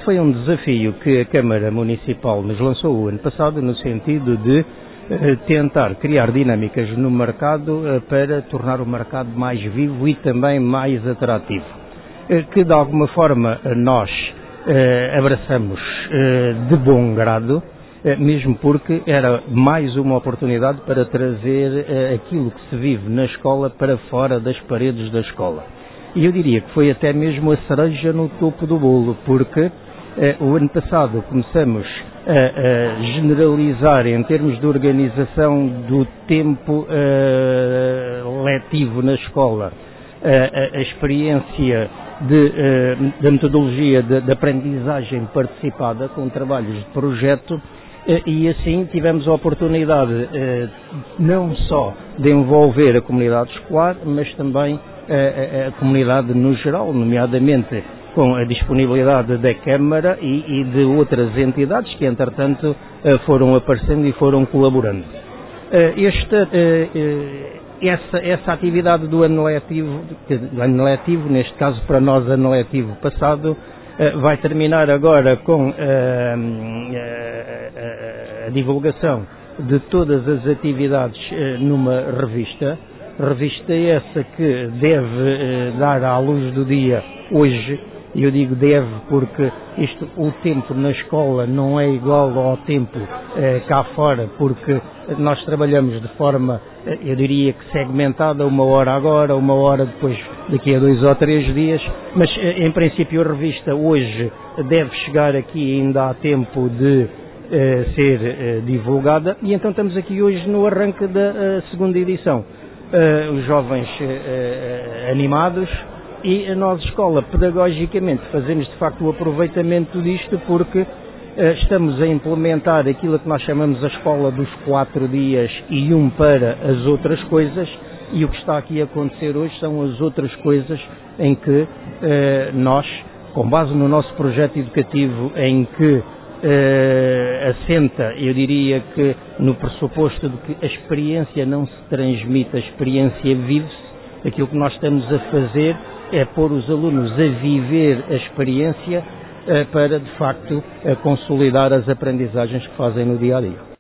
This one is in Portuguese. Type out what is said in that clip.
foi um desafio que a Câmara Municipal nos lançou o ano passado no sentido de tentar criar dinâmicas no mercado para tornar o mercado mais vivo e também mais atrativo, que de alguma forma nós abraçamos de bom grado, mesmo porque era mais uma oportunidade para trazer aquilo que se vive na escola para fora das paredes da escola. E eu diria que foi até mesmo a cereja no topo do bolo, porque o ano passado começamos a generalizar em termos de organização do tempo letivo na escola, a experiência da metodologia de aprendizagem participada com trabalhos de projeto, e assim tivemos a oportunidade não só de envolver a comunidade escolar, mas também a comunidade no geral, nomeadamente com a disponibilidade da Câmara e de outras entidades que, entretanto, foram aparecendo e foram colaborando. Essa atividade do ano letivo, neste caso para nós ano letivo passado, vai terminar agora com a divulgação de todas as atividades numa revista essa que deve dar à luz do dia hoje. Eu digo deve porque o tempo na escola não é igual ao tempo cá fora, porque nós trabalhamos de forma, eu diria que segmentada, 1 hora agora, 1 hora depois, daqui a 2 ou 3 dias, mas em princípio a revista hoje deve chegar aqui, ainda há tempo de ser divulgada, e então estamos aqui hoje no arranque da segunda edição. Os jovens animados, e a nossa escola, pedagogicamente, fazemos de facto o aproveitamento disto porque estamos a implementar aquilo que nós chamamos a escola dos 4 dias e 1 para as outras coisas, e o que está aqui a acontecer hoje são as outras coisas em que nós, com base no nosso projeto educativo, em que assenta, eu diria que no pressuposto de que a experiência não se transmite, a experiência vive-se, aquilo que nós estamos a fazer é pôr os alunos a viver a experiência para, de facto, consolidar as aprendizagens que fazem no dia a dia.